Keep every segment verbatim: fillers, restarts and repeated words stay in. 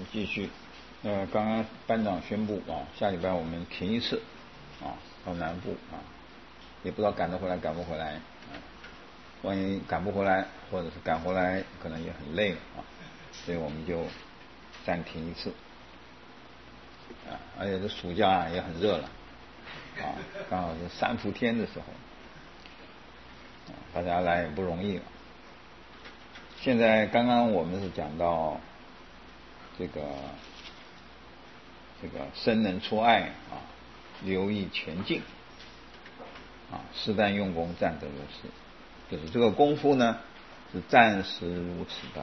继续。呃，刚刚班长宣布啊，下礼拜我们停一次啊，到南部啊，也不知道赶得回来赶不回来啊。万一赶不回来，或者是赶回来，可能也很累了啊，所以我们就暂停一次啊。而且这暑假也很热了啊，刚好是三伏天的时候，啊，大家来也不容易了。现在刚刚我们是讲到这个这个生能出爱啊，留意前进啊，适当用功，暂得如是。就是这个功夫呢，是暂时如此的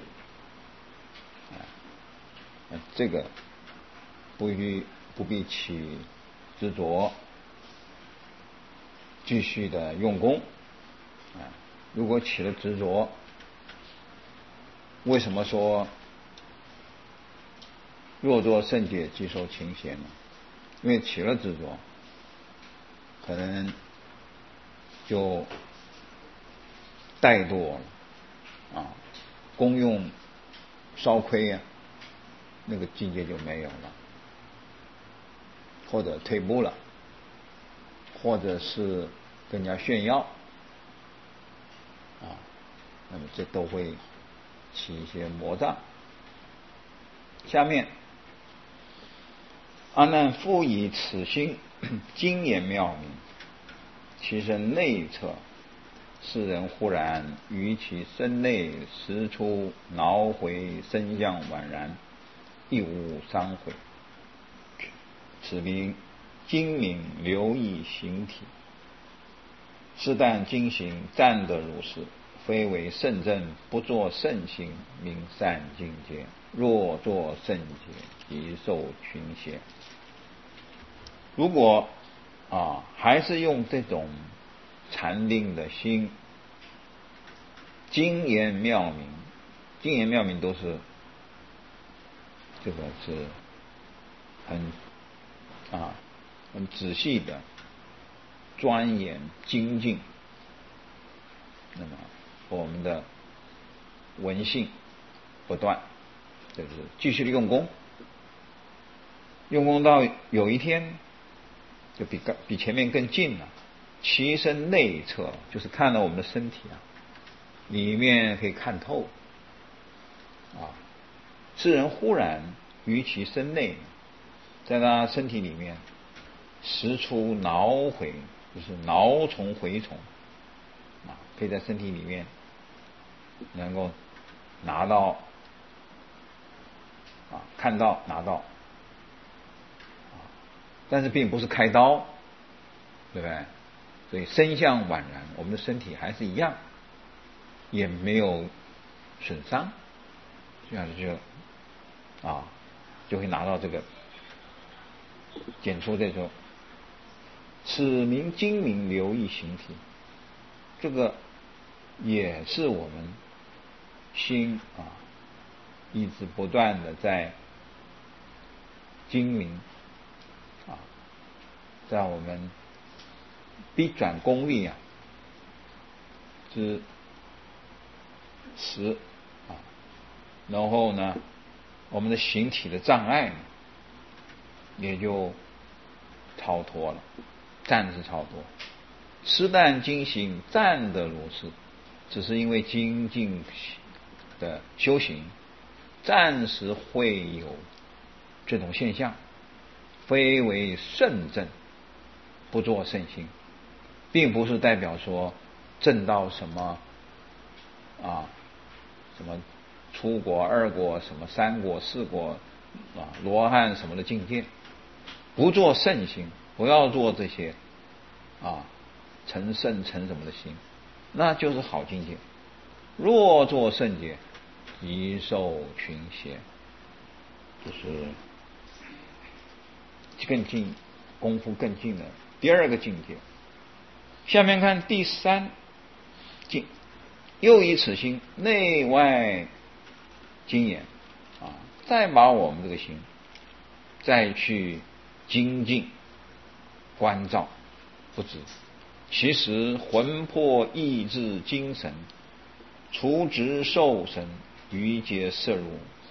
啊，这个不必不必起执着，继续的用功啊。如果起了执着，为什么说若作圣解，即受勤邪呢？因为起了执着，可能就怠惰了啊，功用稍亏呀，那个境界就没有了，或者退步了，或者是跟人家炫耀啊，那么这都会起一些魔障。下面阿难复以此心精研妙明，其身内侧，世人忽然于其身内识出挠回身相宛然，亦无伤悔。此名精明留意形体，是但精行暂得如是，非为圣正，不作圣行，名善境界。若作圣解，即受群邪。如果啊还是用这种禅定的心，精研妙明，精研妙明都是这个是很啊很仔细的钻研精进，那么我们的闻性不断，就是继续的用功，用功到有一天就比比前面更近了。其身内侧，就是看到我们的身体啊，里面可以看透啊。世人忽然于其身内，在他身体里面识出挠回，就是挠虫蛔虫啊，可以在身体里面能够拿到啊，看到拿到啊，但是并不是开刀，对不对？所以身相宛然，我们的身体还是一样，也没有损伤，这样就啊就会拿到这个检出这种此名精明留意形体，这个也是我们心啊一直不断的在精明啊，在我们逼转功力啊之时啊，然后呢，我们的形体的障碍也就超脱了，暂时超脱。施但精行暂得如是，只是因为精进的修行，暂时会有这种现象，非为圣正，不作圣行，并不是代表说证到什么啊什么出国二国什么三国四国啊罗汉什么的境界，不做圣行，不要做这些啊成圣成什么的行，那就是好境界。若做圣解，即受群邪，就是更进功夫更进的第二个境界。下面看第三境，又以此心内外精研啊，再把我们这个心再去精进关照，不止。其实魂魄意志精神，除执受神，余皆摄入，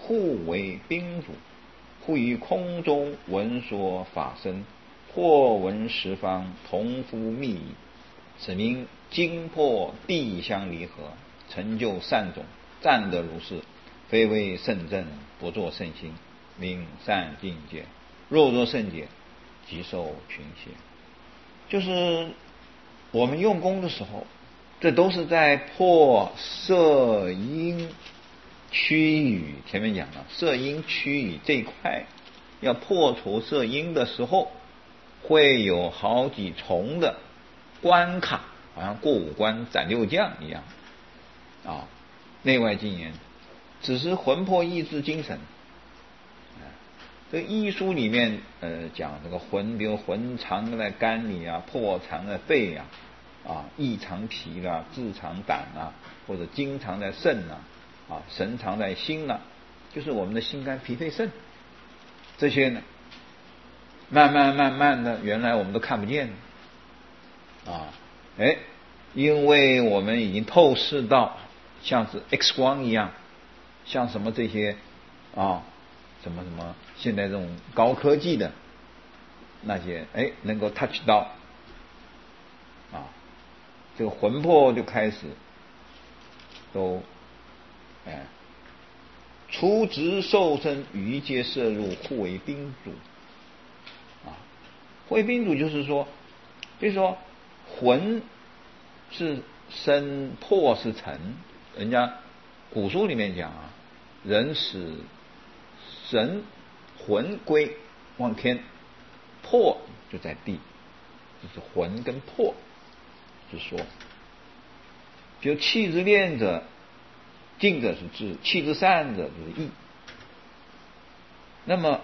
互为宾主，忽于空中闻说法身，或闻十方同夫密矣。此名经破地相离合，成就善种，暂得如是，非为圣正，不作圣心，名善境界。若作圣解，即受群邪。就是我们用功的时候，这都是在破色音区域。前面讲了，色音区域这一块要破除色音的时候，会有好几重的关卡，好像过五关斩六将一样啊。内外精严，只是魂魄意志精神。这个医书里面呃讲这个魂，比如魂藏在肝里啊，魄藏在肺啊，啊意藏脾啦，志藏胆啊，或者精藏在肾啊，啊神藏在心啊，就是我们的心肝脾肺肾这些呢，慢慢慢慢的，原来我们都看不见啊，哎，因为我们已经透视到像是 X 光一样，像什么这些啊。什么什么，现在这种高科技的那些，哎，能够 touch 到啊，这个魂魄就开始都，哎，除执受身，于皆摄入，互为宾主啊。互为宾主就是说，就是说魂是身，魄是尘。人家古书里面讲啊，人死。神魂归望天，魄就在地，就是魂跟魄之说。就气之练者，静者是智；气之散者就是意。那么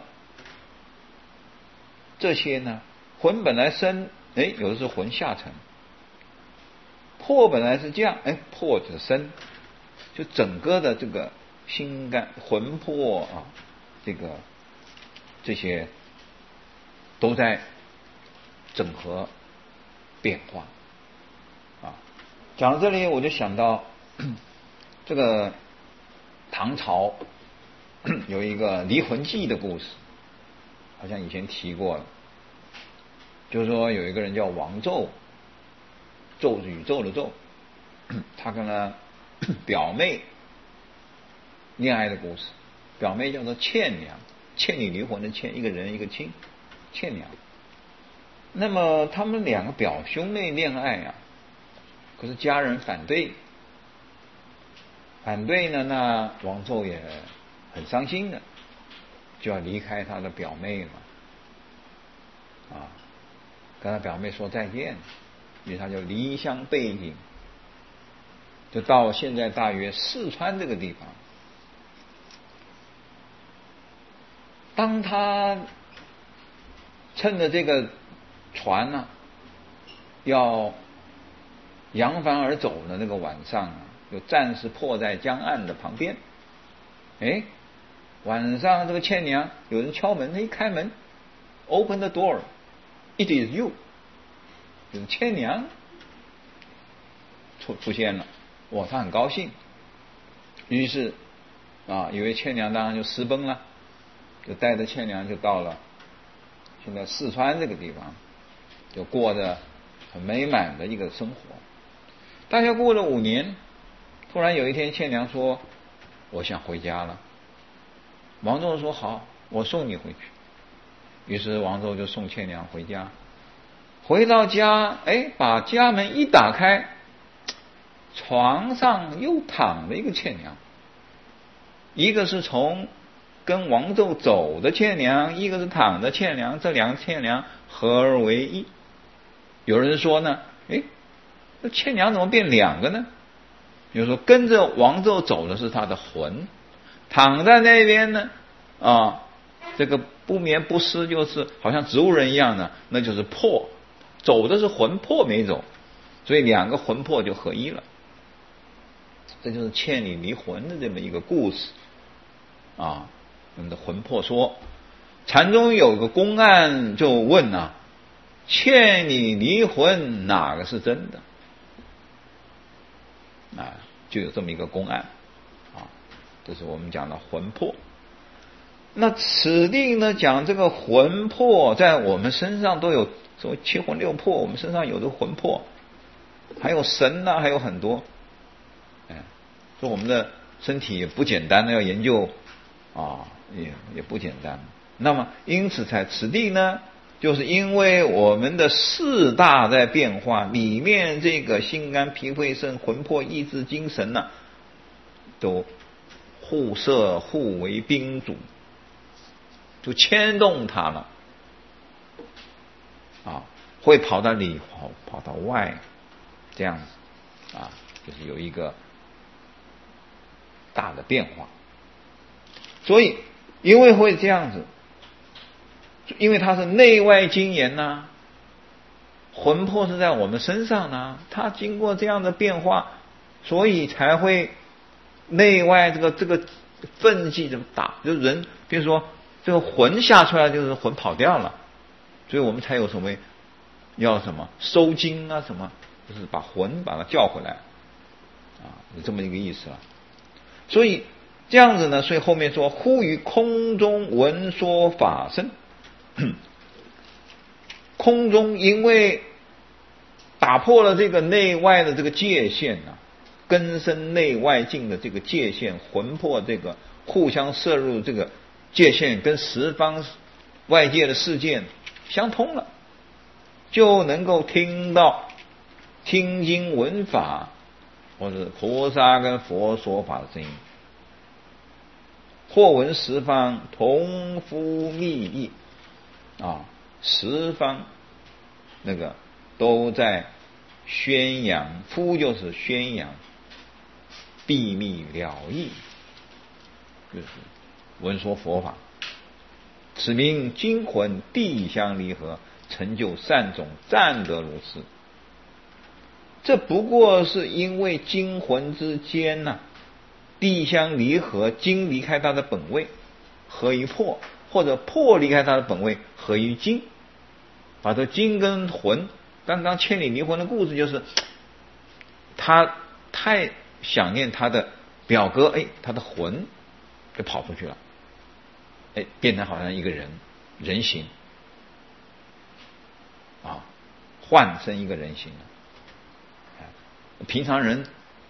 这些呢，魂本来生，哎，有的是魂下沉；魄本来是降，哎，魄就生。就整个的这个心肝魂魄啊。这个这些都在整合变化啊。讲到这里，我就想到这个唐朝有一个离魂记的故事，好像以前提过了。就是说有一个人叫王宙，宙是宇宙的宙，他跟他表妹恋爱的故事。表妹叫做倩娘，倩女离魂的倩，一个人一个亲，倩娘。那么他们两个表兄妹恋爱啊，可是家人反对，反对呢，那王宙也很伤心的，就要离开他的表妹了，啊，跟他表妹说再见，于是他就离乡背井，就到现在大约四川这个地方。当他趁着这个船呢、啊、要扬帆而走的那个晚上啊，就暂时泊在江岸的旁边。哎，晚上这个倩娘有人敲门，他一开门 ，open the door， it is you， 就是倩娘出出现了，哇，他很高兴，于是啊，以为倩娘当然就私奔了。就带着倩娘就到了现在四川这个地方，就过着很美满的一个生活。大概过了五年，突然有一天，倩娘说：“我想回家了。”王宙说：“好，我送你回去。”于是王宙就送倩娘回家。回到家，哎，把家门一打开，床上又躺着一个倩娘，一个是从跟王宙走的倩娘，一个是躺的倩娘，这两个倩娘合而为一。有人说呢，哎，这倩娘怎么变两个呢？比如说跟着王宙走的是他的魂，躺在那边呢，啊，这个不眠不失，就是好像植物人一样的，那就是魄，走的是魂，魄没走，所以两个魂魄就合一了。这就是倩女离魂的这么一个故事啊。我们的魂魄说，禅宗有个公案就问啊，倩女离魂哪个是真的啊？就有这么一个公案啊，这是我们讲的魂魄那此地呢讲这个魂魄在我们身上都有，所谓七魂六魄，我们身上有的魂魄，还有神呐、啊，还有很多。哎，说我们的身体也不简单的，要研究啊，也也不简单。那么因此在此地呢，就是因为我们的四大在变化，里面这个心肝脾肺肾魂魄意志精神呢、啊，都互摄互为宾主，就牵动它了啊，会跑到里跑跑到外，这样子啊，就是有一个大的变化。所以因为会这样子，因为它是内外精研呐、啊，魂魄是在我们身上呢、啊，它经过这样的变化，所以才会内外这个这个分际这么大。就是人，比如说这个魂下出来，就是魂跑掉了，所以我们才有什么要什么收精啊，什么就是把魂把它叫回来啊，有这么一个意思了。所以这样子呢，所以后面说忽于空中闻说法身。空中因为打破了这个内外的这个界限啊，根深内外境的这个界限，魂魄这个互相摄入这个界限跟十方外界的世界相通了，就能够听到听经闻法或者菩萨跟佛说法的声音，或闻十方同夫密意啊，十方那个都在宣扬，夫就是宣扬秘密了义，就是闻说佛法，此名精魂地相离合，成就善种，暂得如是。这不过是因为精魂之间呢、啊，地相离合，精离开它的本位，合于魄，或者魄离开它的本位，合于精。把这精跟魂，刚刚千里离魂的故事就是，他太想念他的表哥，哎，他的魂就跑出去了，哎，变成好像一个人人形啊，换成一个人形了。平常人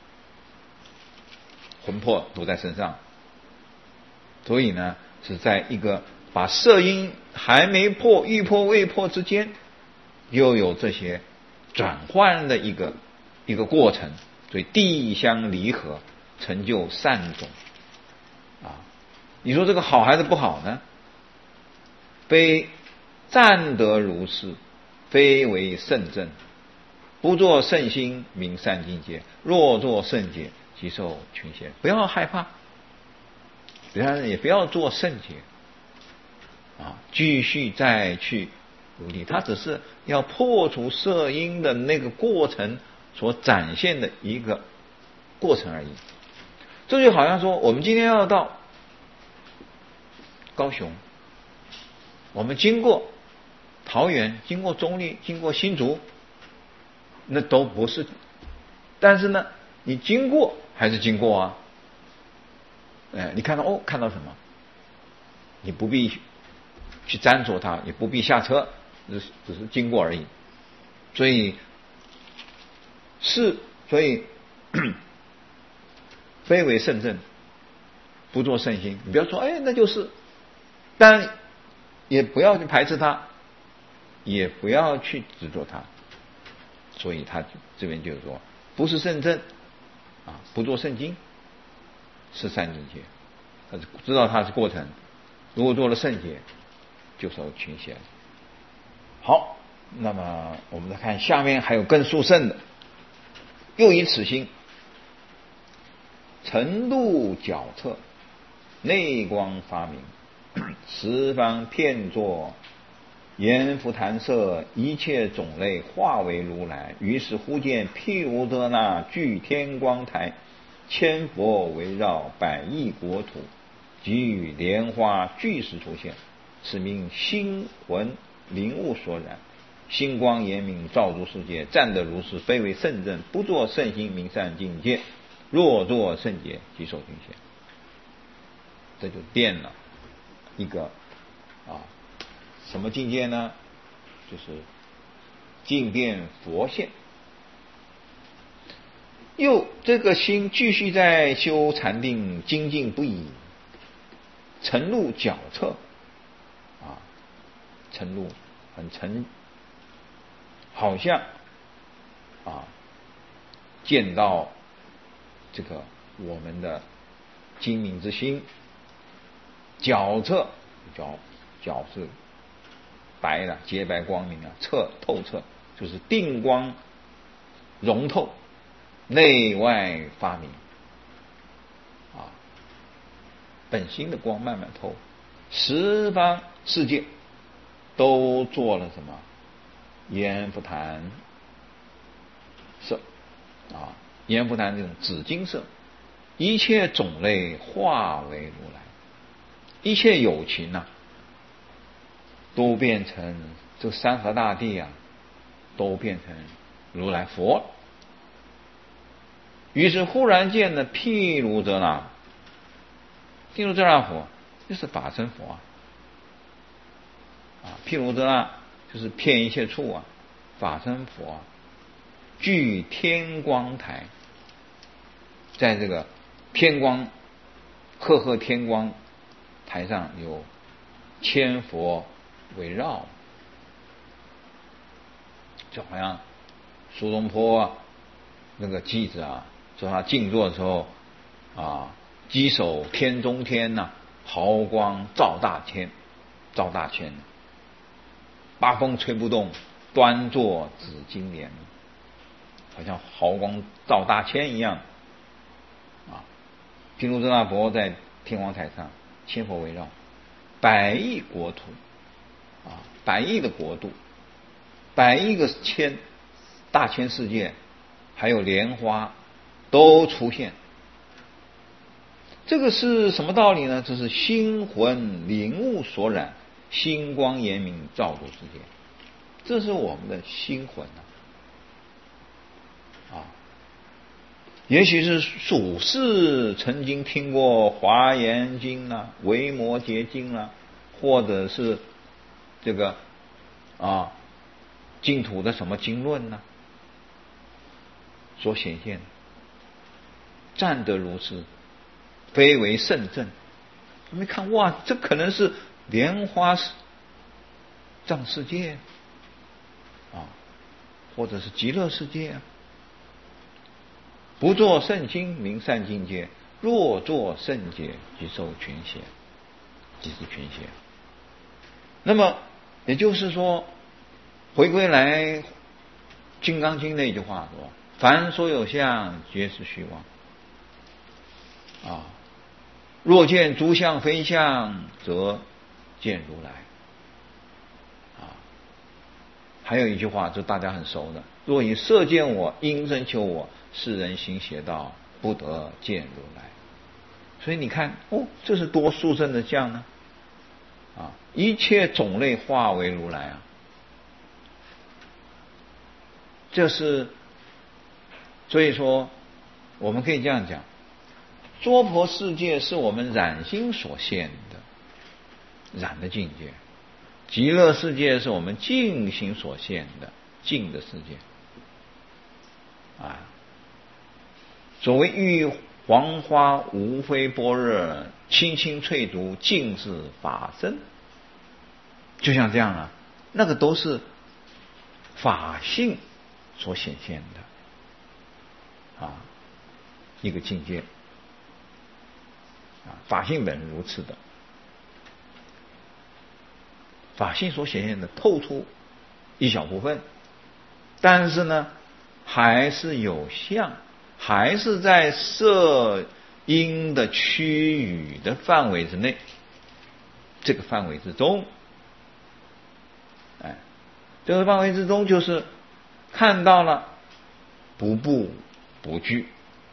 魂魄都在身上，所以呢是在一个把色音还没破欲破未破之间，又有这些转换的一个一个过程，所以地相离合，成就善种啊。你说这个好还是不好呢？非暂得如是，非为圣正。不作圣心，名善境界；若作圣解，即受群贤。不要害怕，不要也不要做圣解啊，继续再去努力。它只是要破除色音的那个过程所展现的一个过程而已。这就好像说，我们今天要到高雄，我们经过桃园，经过中坜，经过新竹。那都不是，但是呢，你经过还是经过啊？哎，你看到哦，看到什么？你不必去沾着它，也不必下车，只是只是经过而已。所以是，所以非为圣正，不做圣心。你不要说，哎，那就是，但也不要去排斥它，也不要去执着它。所以他这边就是说，不是圣正啊，不做圣经，是善境界。他是知道它是过程，如果做了圣解，就受群贤。好，那么我们再看下面还有更殊胜的，又以此心，程度皎彻，内光发明，十方遍作。阎浮檀色，一切种类化为如来。于是忽见毗卢遮那具天光台，千佛围绕，百亿国土，给予莲花俱时出现。此名心魂灵悟所染，星光严明，照诸世界，暂得如是，非为圣正。不作圣心，名善境界；若作圣解，即受群贤。这就变了一个啊什么境界呢？就是境变佛现。又这个心继续在修禅定，精进不已，沉入皎彻啊，沉入很沉，好像啊见到这个我们的精明之心，皎彻，皎皎是白了，洁白光明啊，彻透彻就是定光融透，内外发明啊，本心的光慢慢透，十方世界都做了什么阎浮檀色啊，阎浮檀这种紫金色，一切种类化为如来，一切有情啊都变成这山河大地啊都变成如来佛了。于是忽然见呢，毗卢遮那，毗卢遮那佛就是法身佛啊，啊，毗卢遮那就是遍一切处啊，法身佛啊，具天光台，在这个天光赫赫天光台上有千佛围绕，就好像苏东坡啊那个偈子啊，说他静坐的时候啊，稽首天中天呐、啊，毫光照大千，照大千，八风吹不动，端坐紫金莲，好像毫光照大千一样啊。毗卢遮那佛在天光台上，千佛围绕，百亿国土啊，百亿的国度，百亿个千大千世界，还有莲花都出现。这个是什么道理呢？这是心魂灵悟所染，星光严明照度世界，这是我们的心魂啊！啊，也许是属世曾经听过华严经啊、维摩诘经啊，或者是这个啊净土的什么经论呢、啊，所显现，占得如此，非为圣证。我们看，哇，这可能是莲花藏世界啊，或者是极乐世界啊。不作圣经名善境界，若作圣解即受群邪，即是群邪。那么也就是说，回归来《金刚经》那句话说：“凡所有相，皆是虚妄。”啊，若见诸相非相，则见如来。啊，还有一句话，这大家很熟的：“若以色见我，因声求我，世人行邪道，不得见如来。”所以你看，哦，这是多殊胜的相呢！啊，一切种类化为如来啊！这是，所以说，我们可以这样讲：娑婆世界是我们染心所现的染的境界，极乐世界是我们净心所现的净的世界。啊，所谓玉黄花无非般若，青青翠竹尽是法身。就像这样啊，那个都是法性所显现的啊一个境界啊，法性本是如此的，法性所显现的透出一小部分，但是呢，还是有相，还是在色音的区域的范围之内，这个范围之中，哎，这个范围之中就是看到了不步不惧。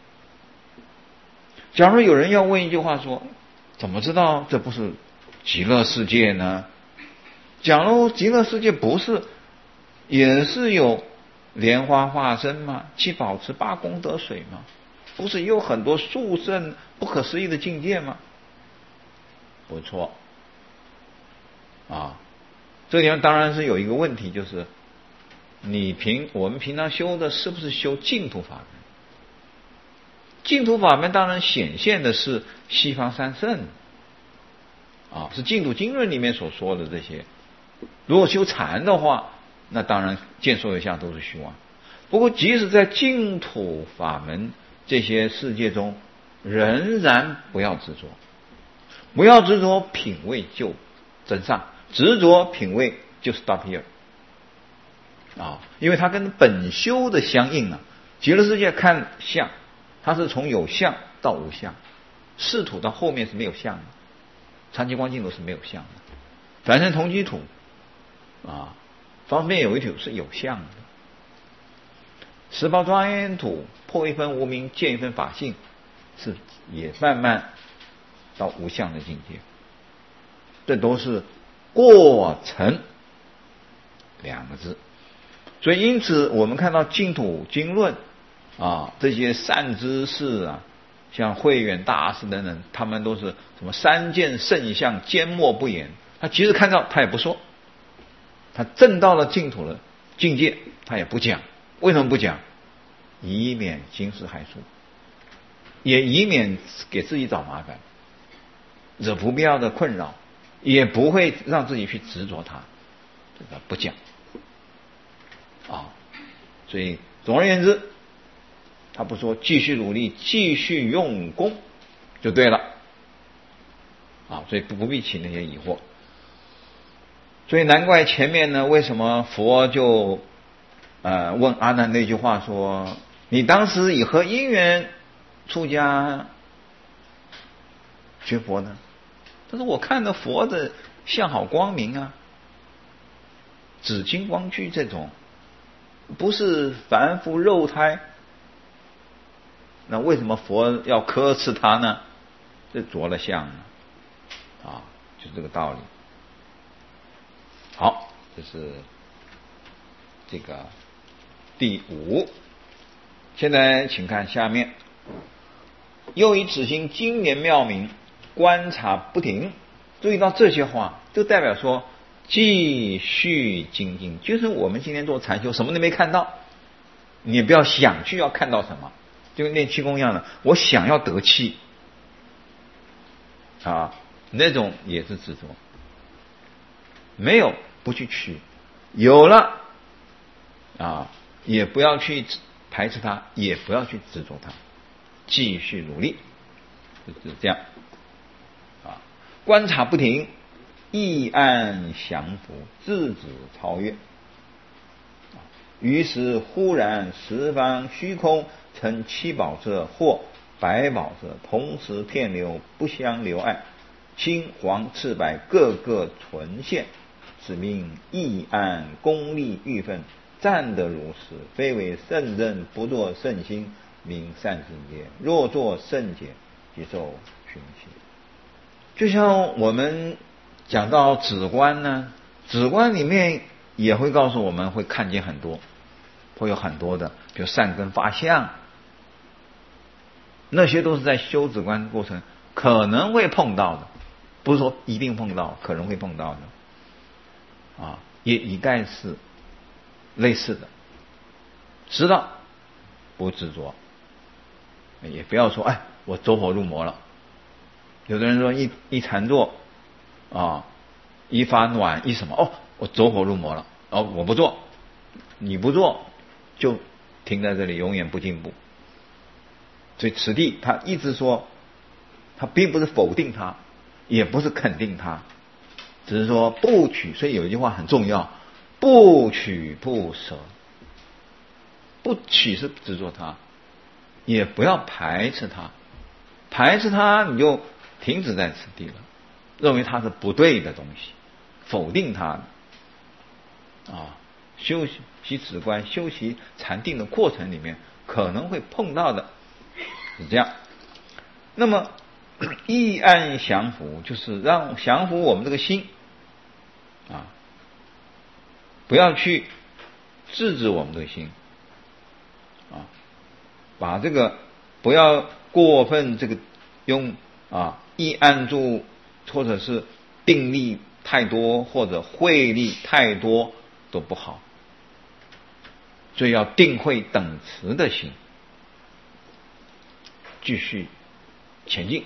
假如有人要问一句话说，怎么知道这不是极乐世界呢？假如极乐世界不是也是有莲花化身吗？七宝池八功德水吗？不是有很多殊胜不可思议的境界吗？不错啊。这个地方当然是有一个问题，就是你平我们平常修的是不是修净土法门？净土法门当然显现的是西方三圣啊，是净土经论里面所说的这些。如果修禅的话，那当然见所有相都是虚妄。不过即使在净土法门这些世界中，仍然不要执着，不要执着品位就真上，执着品位就 stop here 啊，因为它跟本修的相应啊。极乐世界看相，它是从有相到无相，世土到后面是没有相的，长期光净土是没有相的，凡圣同居土啊，方便有一土是有相的。十宝庄严土破一分无明，见一分法性，是也慢慢到无相的境界。这都是过程两个字。所以因此我们看到净土经论啊，这些善知识啊，像慧远大师等等，他们都是什么三见圣相，缄默不言。他即使看到他也不说，他证到了净土的境界他也不讲。为什么不讲？以免惊世骇俗，也以免给自己找麻烦，惹不必要的困扰，也不会让自己去执着它，这个不讲啊。所以总而言之，他不说，继续努力，继续用功就对了啊。所以不必起那些疑惑。所以难怪前面呢，为什么佛就呃问阿难那句话说，你当时以何因缘出家学佛呢？他说我看到佛的相好光明啊，紫金光具这种，不是凡夫肉胎，那为什么佛要呵斥他呢？这着了相啊，啊，就是这个道理。好，这是这个第五。现在请看下面，又以此心经年妙明，观察不停。注意到这些话，就代表说继续精进。就是我们今天做禅修，什么都没看到，你也不要想去要看到什么，就跟练气功一样的，我想要得气啊，那种也是执着。没有不去取，有了啊，也不要去排斥它，也不要去执着它，继续努力，就是这样啊。观察不停，意安降伏，自止超越。于是忽然十方虚空成七宝色或百宝色，同时片流，不相留碍，青黄赤白各个纯现，此名意安功力欲分，暂得如是，非为圣人，不作圣心，名善世界。若作圣解，即受熏习。就像我们讲到止观呢，止观里面也会告诉我们会看见很多，会有很多的，比如善根发相，那些都是在修止观过程可能会碰到的，不是说一定碰到，可能会碰到的啊，也一概是类似的。知道不执着，也不要说哎我走火入魔了。有的人说一一禅坐啊，一发暖一什么哦，我走火入魔了哦，我不做，你不做就停在这里，永远不进步。所以此地他一直说，他并不是否定他，也不是肯定他，只是说不取。所以有一句话很重要，不取不舍。不取是执着它，也不要排斥它，排斥它你就停止在此地了，认为它是不对的东西，否定它的啊。修习止观、修习禅定的过程里面可能会碰到的是这样。那么意安降伏，就是让降伏我们这个心啊，不要去制止我们这个心啊，把这个不要过分这个用啊意按住，或者是定力太多或者慧力太多都不好，所以要定慧等持的心，继续前进。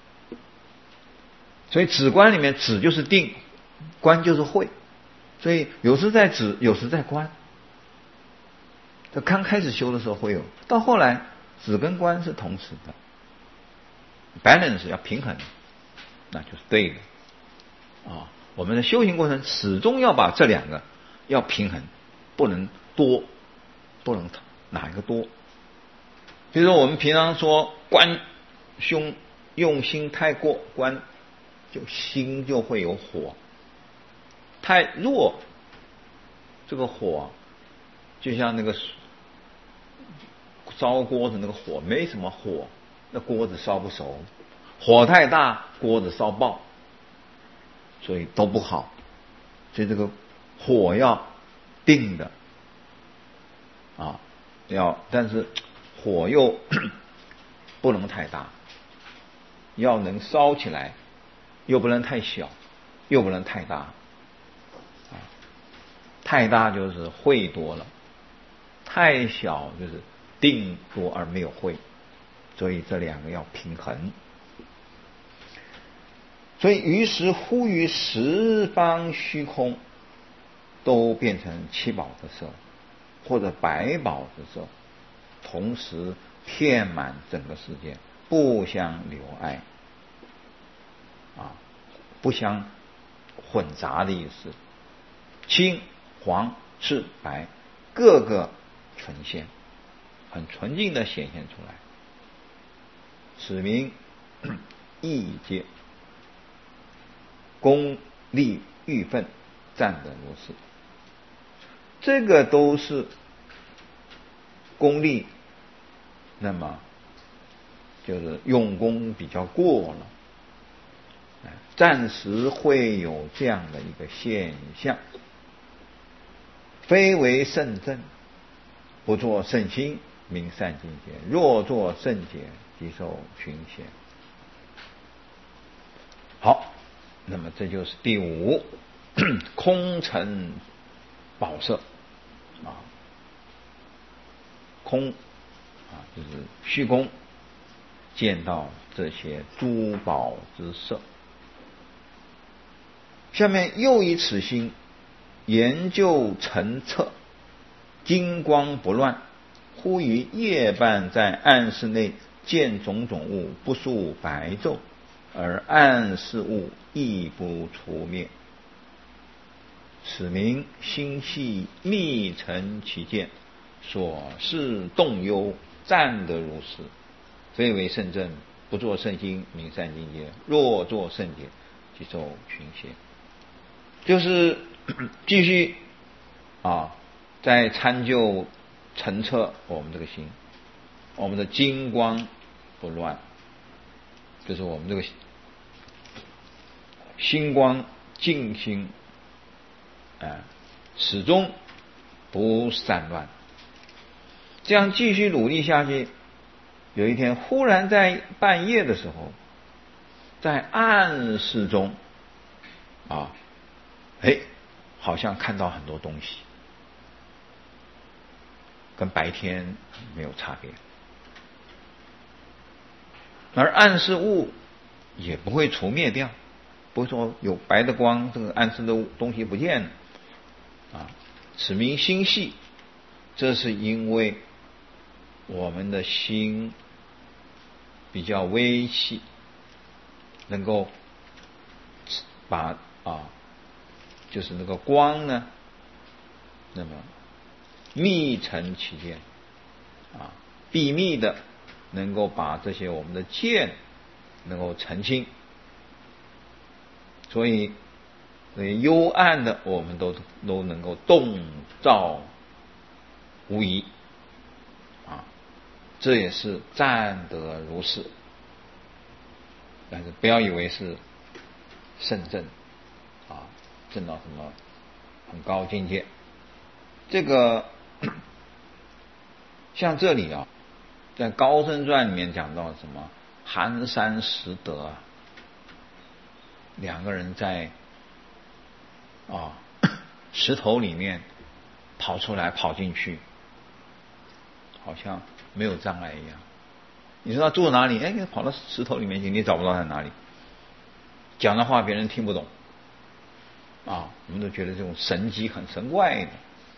所以止观里面，止就是定，观就是慧，所以有时在止，有时在观。这刚开始修的时候会有，到后来止跟观是同时的 ，balance 要平衡，那就是对的啊。我们的修行过程始终要把这两个要平衡，不能多，不能哪一个多。比如说我们平常说观胸用心太过，观就心就会有火，太弱，这个火就像那个烧锅子那个火，没什么火，那锅子烧不熟；火太大，锅子烧爆，所以都不好。所以这个火要定的啊，要但是火又不能太大，要能烧起来，又不能太小，又不能太大啊。太大就是慧多了，太小就是定多而没有慧，所以这两个要平衡。所以于是乎于十方虚空都变成七宝的色或者百宝的色，同时遍满整个世界，不相留碍啊，不相混杂的意思。青黄赤白各个呈现，很纯净的显现出来，此名意界。功利欲分暂得如是，这个都是功利，那么就是用功比较过了，暂时会有这样的一个现象。非为圣正，不作圣心，名善境界；若作圣解，即受群显。好，那么这就是第五空成宝色啊，空啊就是虚空，见到这些珠宝之色。下面又以此心研究澄澈，金光不乱，忽于夜半在暗室内见种种物，不数白昼，而暗室物亦不除灭。此名心系密成其见，所事动忧，暂得如是。非为圣正，不作圣心，名善境界；若作圣解，即受群显。就是继续啊，在参究澄澈我们这个心，我们的金光不乱，就是我们这个心光静心，啊，始终不散乱。这样继续努力下去，有一天忽然在半夜的时候，在暗室中啊，哎，好像看到很多东西，跟白天没有差别，而暗室物也不会除灭掉，不会说有白的光，这个暗室的东西不见了啊。此名心系，这是因为我们的心比较微细，能够把啊，就是那个光呢，那么密成其见啊，秘密的能够把这些我们的见能够澄清，所以幽暗的我们都都能够洞照无疑啊，这也是暂得如是。但是不要以为是圣正啊，证到什么很高境界。这个像这里啊，在《高僧传》里面讲到什么寒山拾得啊， 两个人在啊石头里面跑出来跑进去，好像没有障碍一样。你说他住哪里？哎，跑到石头里面去，你找不到他哪里。讲的话别人听不懂啊，我们都觉得这种神机很神怪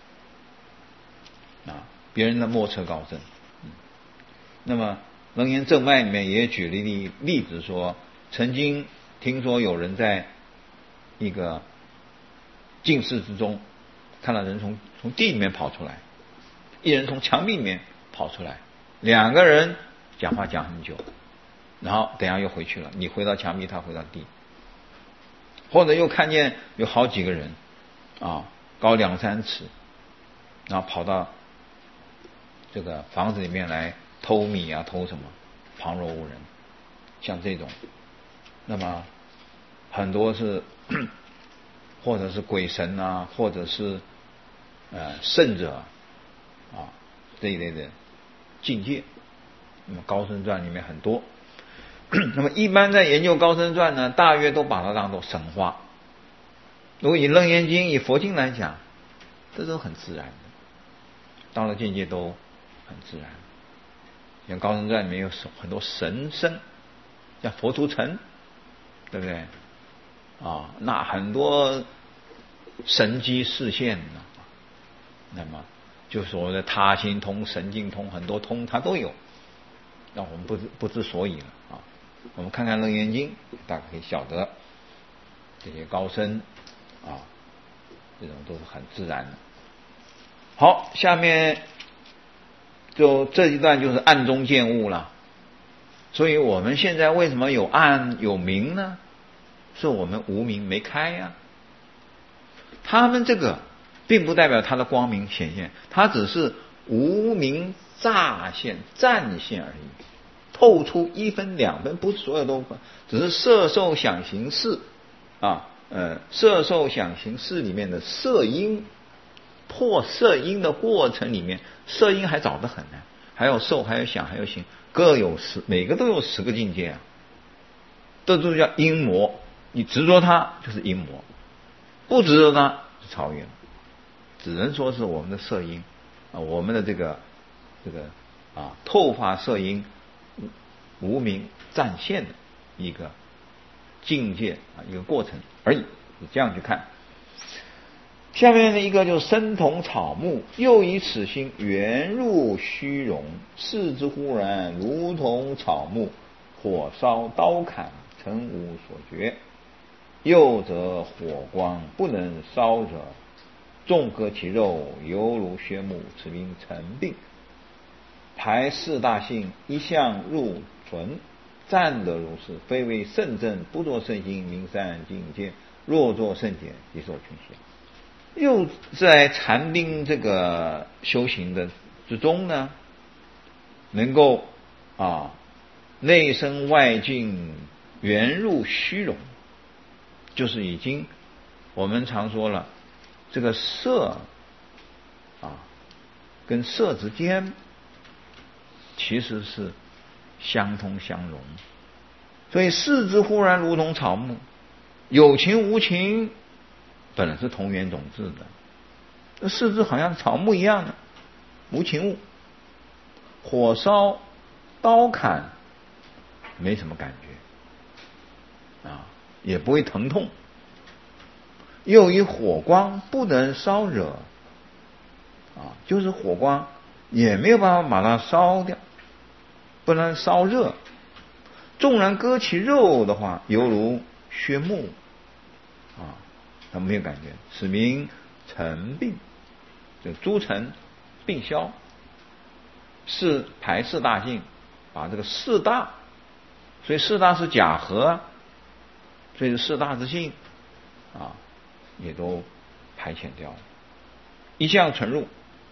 的啊，别人的莫测高深。嗯，那么《楞严正脉》里面也举了例例子说，曾经听说有人在一个静室之中看到人从从地里面跑出来，一人从墙壁里面跑出来，两个人讲话讲很久，然后等一下又回去了，你回到墙壁，他回到地。或者又看见有好几个人啊，高两三尺，然后跑到这个房子里面来偷米啊，偷什么，旁若无人，像这种，那么很多是或者是鬼神啊，或者是呃圣者啊这一类的境界。那么高僧传里面很多。那么一般在研究高僧传呢，大约都把它当作神话。如果以楞严经、以佛经来讲，这都很自然的，到了境界都很自然。像高僧传里面有很多神僧，像佛图澄，对不对？啊，那很多神机示现呢。那么就所谓的他心通、神境通，很多通它都有，让我们不知不知所以了啊。我们看看楞严经，大家可以晓得这些高僧啊，这种都是很自然的。好，下面就这一段就是暗中见物了。所以我们现在为什么有暗有明呢？是我们无明没开呀、啊。他们这个并不代表他的光明显现，它只是无明乍现暂现而已，透出一分两分，不是所有都分，只是色受想行识啊，呃，色受想行识里面的色因，破色因的过程里面，色因还早得很呢，还有受，还有想，还有行，各有十，每个都有十个境界啊，这就叫因魔。你执着它就是因魔，不执着它是超越了，只能说是我们的色因啊，我们的这个这个啊透发色因无明暂现的一个境界啊，一个过程而已，你这样去看。下面的一个就是生同草木，又以此心圆入虚荣，视之忽然如同草木，火烧刀砍曾无所觉。又则火光不能烧者，纵割其肉，犹如削木，此名成病。排四大性一向入存，暂得如是，非为圣正，不作圣心，名善境界。若作圣解，即受群邪。又在禅定这个修行的之中呢，能够啊内生外境，圆入虚荣，就是已经我们常说了，这个色啊跟色之间其实是相通相融，所以视之忽然如同草木，有情无情本来是同源种质的，那视之好像草木一样的无情物，火烧刀砍没什么感觉啊，也不会疼痛，又以火光不能烧惹啊，就是火光也没有办法把它烧掉，不能烧热。纵然割其肉的话，犹如削木啊，它没有感觉，此名成病。这诸尘病消，是排四大性，把这个四大，所以四大是假合，所以四大之性啊，也都排遣掉了。一向存入，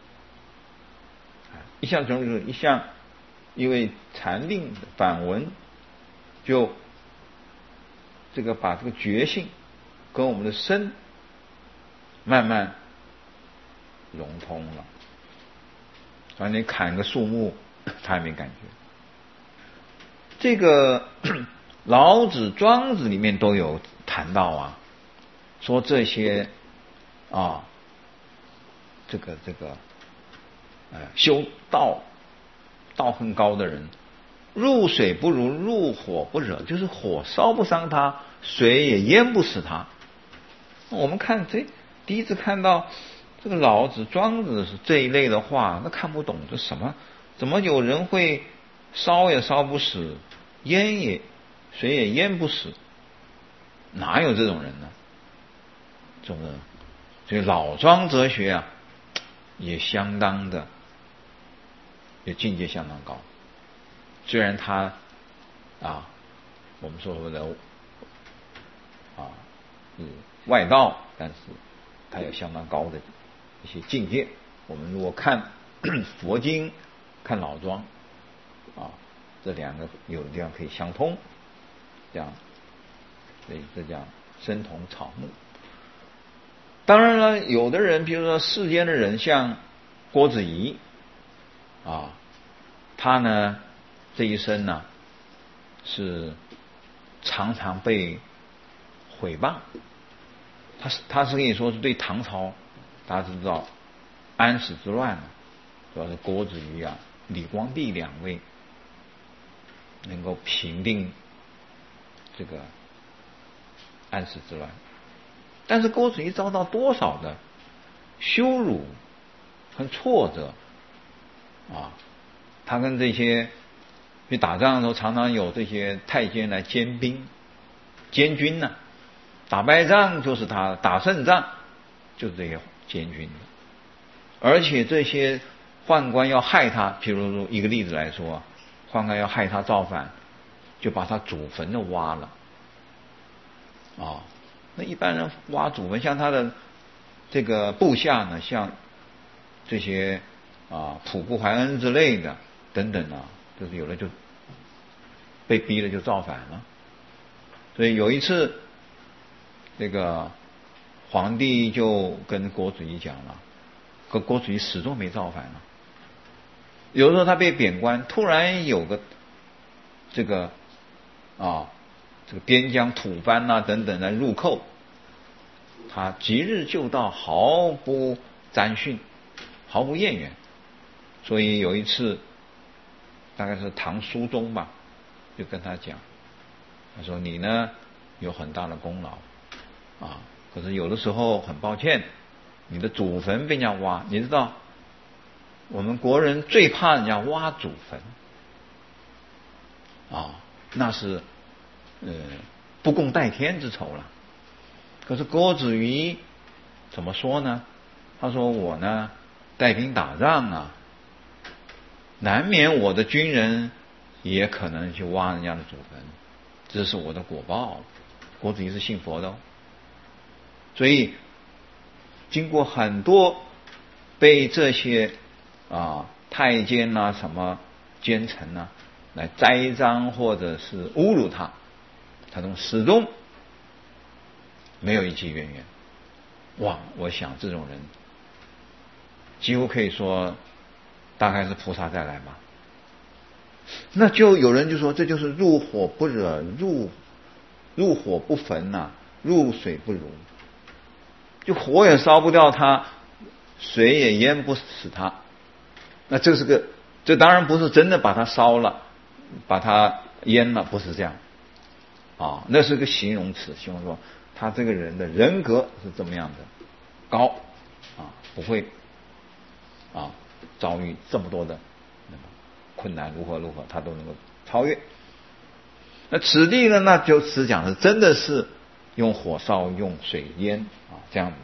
一向存入，一向因为禅定的反闻，就这个把这个觉性跟我们的身慢慢融通了。反正你砍个树木，他也没感觉。这个老子、庄子里面都有谈到啊，说这些啊，这个这个，呃，修道道很高的人，入水不如，入火不惹，就是火烧不伤他，水也淹不死他。我们看这第一次看到这个老子、庄子这一类的话，那看不懂这什么？怎么有人会烧也烧不死，淹也水也淹不死？哪有这种人呢？这个所以老庄哲学啊，也相当的，也境界相当高。虽然他啊，我们说的啊是外道，但是他有相当高的一些境界。我们如果看佛经，看老庄啊，这两个有的地方可以相通，这样，所以这叫生同草木。当然了，有的人，比如说世间的人，像郭子仪啊，他呢这一生呢是常常被毁谤。他是他是可以说是对唐朝，大家知道安史之乱，主要是郭子仪啊、李光地两位能够平定这个安史之乱。但是郭子仪遭到多少的羞辱和挫折啊！他跟这些去打仗的时候，常常有这些太监来监兵、监军呢、啊。打败仗就是他，打胜仗就是这些监军。而且这些宦官要害他，譬如说一个例子来说，宦官要害他造反，就把他祖坟都挖了啊。那一般人挖祖坟，像他的这个部下呢，像这些啊仆布怀恩之类的等等啊，就是有的就被逼了就造反了。所以有一次，这个皇帝就跟郭子仪讲了，可郭子仪始终没造反了。有的时候他被贬官，突然有个这个啊。这个边疆吐蕃啊等等来入寇，他即日就到，毫不沾逊，毫不厌倦。所以有一次，大概是唐肃宗吧，就跟他讲，他说你呢有很大的功劳啊，可是有的时候很抱歉，你的祖坟被人家挖，你知道我们国人最怕人家挖祖坟啊，那是呃，不共戴天之仇了。可是郭子仪怎么说呢？他说我呢带兵打仗啊，难免我的军人也可能去挖人家的祖坟，这是我的果报。郭子仪是信佛的哦，所以经过很多被这些啊太监啊什么奸臣啊来栽赃或者是侮辱他，他从始终没有一句怨言。哇，我想这种人几乎可以说大概是菩萨再来吧。那就有人就说这就是入火不惹，入入火不焚呐、啊，入水不濡，就火也烧不掉他，水也淹不死他。那这是个，这当然不是真的把他烧了，把他淹了，不是这样啊，那是个形容词，形容说他这个人的人格是怎么样的高啊，不会啊遭遇这么多的那么困难，如何如何他都能够超越。那此地呢，那就只讲的真的是用火烧，用水淹啊这样子。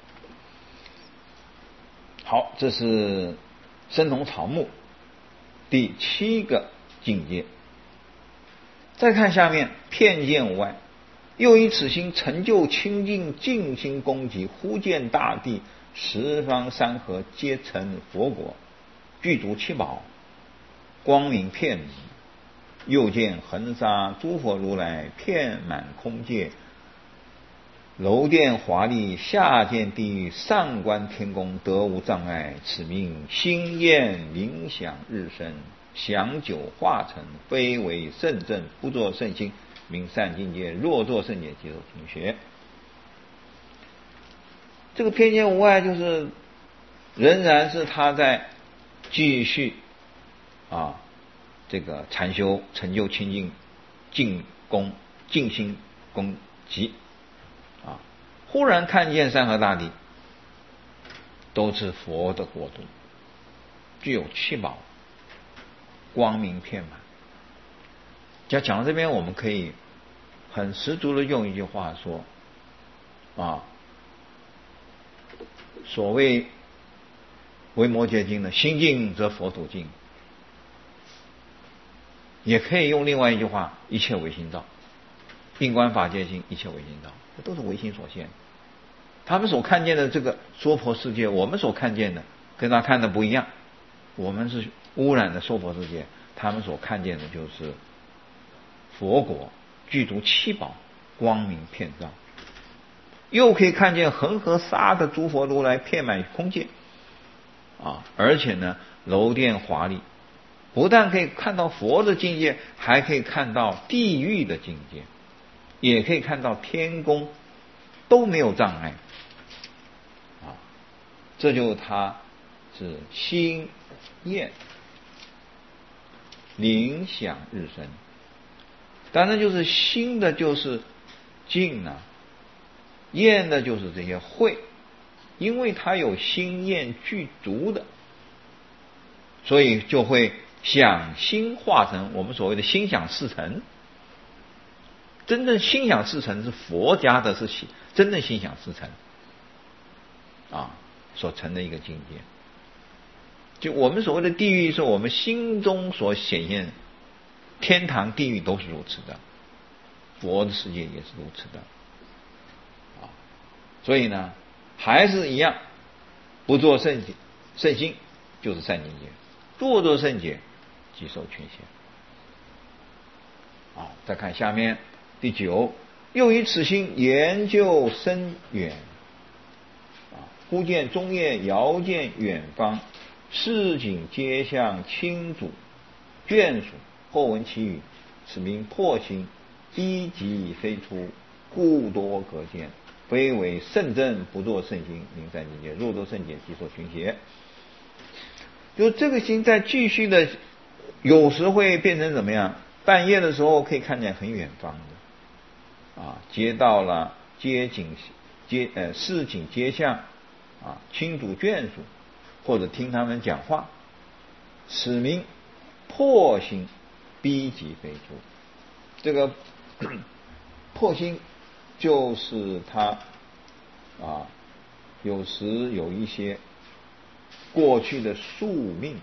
好，这是生同草木第七个境界。再看下面，片见无碍，又以此心成就清净，尽心攻击，忽见大地十方山河皆成佛国，具足七宝，光明遍明。又见恒沙诸佛如来遍满空界，楼殿华丽，下见地狱，上观天宫，得无障碍。此名心焰冥想日生，享久化成，非为圣正，不作圣心， 名善境界，若作圣解，即受勤学。这个偏见无碍，就是仍然是他在继续啊这个禅修，成就清净净功净心功极啊，忽然看见山河大地都是佛的国度，具有七宝，光明遍满。讲讲到这边，我们可以很十足的用一句话说啊，所谓维摩诘经的心净则佛土净，也可以用另外一句话，一切唯心造。并观法界心，一切唯心造，这都是唯心所现。他们所看见的这个娑婆世界，我们所看见的跟他看的不一样。我们是污染的娑婆世界，他们所看见的就是佛国具足七宝，光明遍照，又可以看见恒河沙的诸佛如来遍满空界啊！而且呢，楼殿华丽，不但可以看到佛的境界，还可以看到地狱的境界，也可以看到天宫，都没有障碍啊！这就是他是心厌灵想日生，当然就是心的就是静啊，厌的就是这些慧，因为它有心厌具足的，所以就会想心化成我们所谓的心想事成。真正心想事成是佛家的是真正心想事成啊所成的一个境界。就我们所谓的地狱，是我们心中所显现，天堂地狱都是如此的，佛的世界也是如此的啊。所以呢，还是一样，不做圣解圣心就是善境界，做做圣解即受全显啊。再看下面第九，又以此心研究深远啊，忽见中夜遥见远方，市井街巷清主眷属，后闻其语，此名破心，逼急飞出，故多可见，非为圣正，不作圣心，名善境界，若作圣解，即受群邪。就这个心在继续的，有时会变成怎么样？半夜的时候可以看见很远方的啊，街道啦、街景、街呃市井街巷啊，亲主眷属，或者听他们讲话，此名破心，逼急飞出。这个破心就是他啊，有时有一些过去的宿命，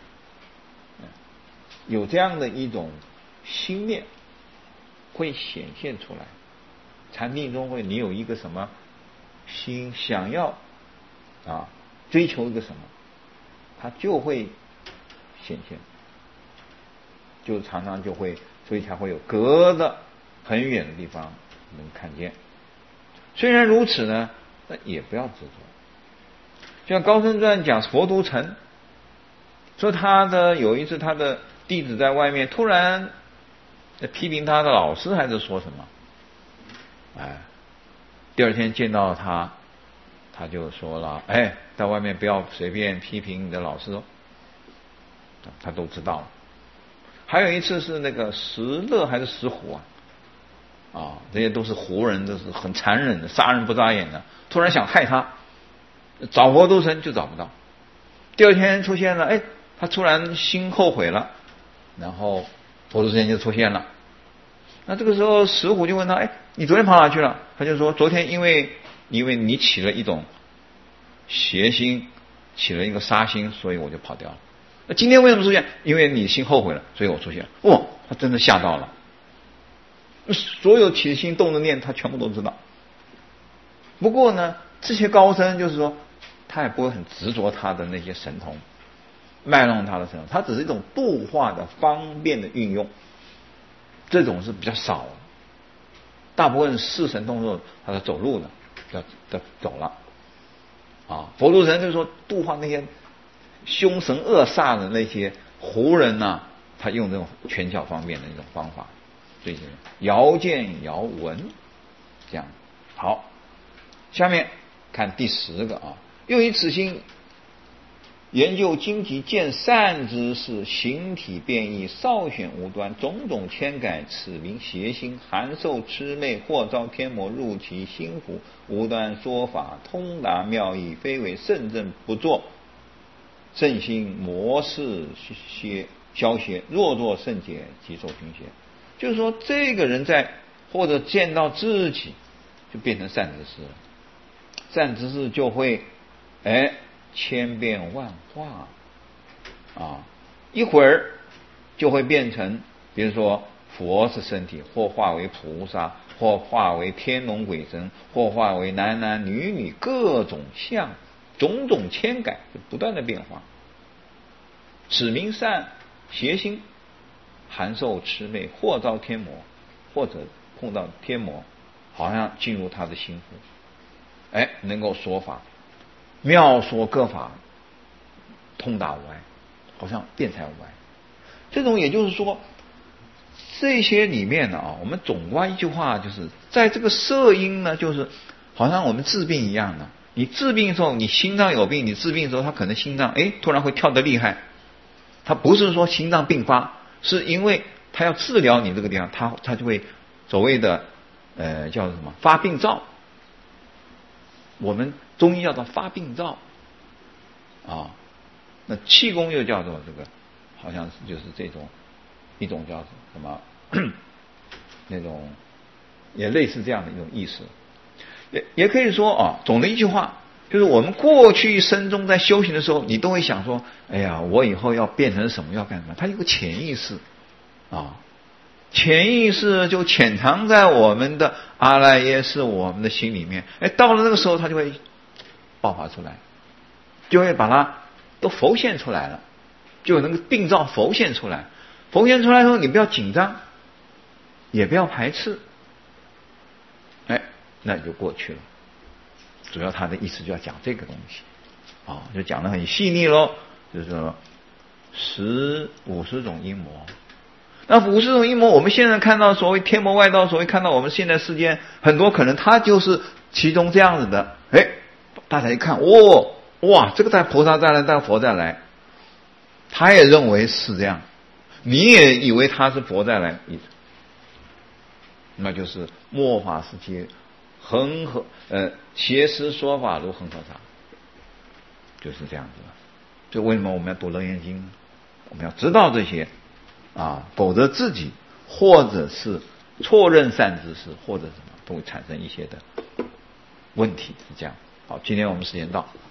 有这样的一种心念会显现出来。禅定中会，你有一个什么心想要啊追求一个什么，它就会显现，就常常就会，所以才会有隔得很远的地方能看见。虽然如此呢，那也不要执着。就像高僧传讲佛都城，说他的有一次他的弟子在外面突然批评他的老师，还是说什么，哎，第二天见到他，他就说了，哎，在外面不要随便批评你的老师哦，他都知道了。还有一次是那个石勒还是石虎啊，啊，这些都是胡人，都是很残忍的，杀人不眨眼的，突然想害他，找佛都城就找不到。第二天出现了，哎，他突然心后悔了，然后佛都城就出现了。那这个时候石虎就问他，哎，你昨天跑哪去了？他就说，昨天因为因为你起了一种邪心，起了一个杀心，所以我就跑掉了。那今天为什么出现？因为你心后悔了，所以我出现了。哇，他真的吓到了。所有起心动的念，他全部都知道。不过呢，这些高僧就是说，他也不会很执着他的那些神通，卖弄他的神通，他只是一种度化的方便的运用。这种是比较少的，大部分是神通时他是走路的，要走了啊。佛都城就是说度化那些凶神恶煞的那些胡人呐、啊，他用这种权巧方便的一种方法这些遥见遥闻，这样好。下面看第十个啊，又以此心研究经籍，见善之事，形体变异，稍显无端，种种牵改，此名邪心，含受魑魅，或遭天魔入其心腑，无端说法，通达妙义，非为圣正不作，圣心魔事邪消邪，若作圣解，即受熏邪。就是说，这个人在或者见到自己，就变成善知识了，善知识就会哎。千变万化啊，一会儿就会变成，比如说佛是身体，或化为菩萨，或化为天龙鬼神，或化为男男女女，各种相，种种牵改，就不断的变化。此名善邪心，含受魑魅，或遭天魔，或者碰到天魔，好像进入他的心腹，哎，能够说法。妙说各法，通达无碍，好像辩才无碍。这种也就是说，这些里面呢啊，我们总观一句话，就是在这个摄因呢，就是好像我们治病一样的。你治病的时候，你心脏有病，你治病的时候，他可能心脏哎突然会跳得厉害，他不是说心脏病发，是因为他要治疗你这个地方，他他就会所谓的呃叫什么发病灶。我们中医叫做发病灶啊，那气功又叫做这个，好像是就是这种一种叫什么那种也类似这样的一种意思，也也可以说啊，总的一句话就是我们过去一生中在修行的时候，你都会想说，哎呀，我以后要变成什么，要干什么？它有个潜意识啊。潜意识就潜藏在我们的阿赖耶识我们的心里面，哎，到了那个时候，它就会爆发出来，就会把它都浮现出来了，就有那个病灶浮现出来。浮现出来的时候，你不要紧张，也不要排斥，哎，那就过去了。主要他的意思就要讲这个东西啊，就讲得很细腻咯，就是说十五十种阴魔。那五十种阴魔，我们现在看到所谓天魔外道，所谓看到我们现在世间很多可能他就是其中这样子的，哎，大家一看，哦，哇，这个在菩萨再来，在佛再来，他也认为是这样，你也以为他是佛再来，那就是末法时期恒河呃邪师说法如恒河沙，就是这样子的。就为什么我们要读楞严经？我们要知道这些。啊，否则自己或者是错认善知识，或者什么都会产生一些的问题，是这样。好，今天我们时间到。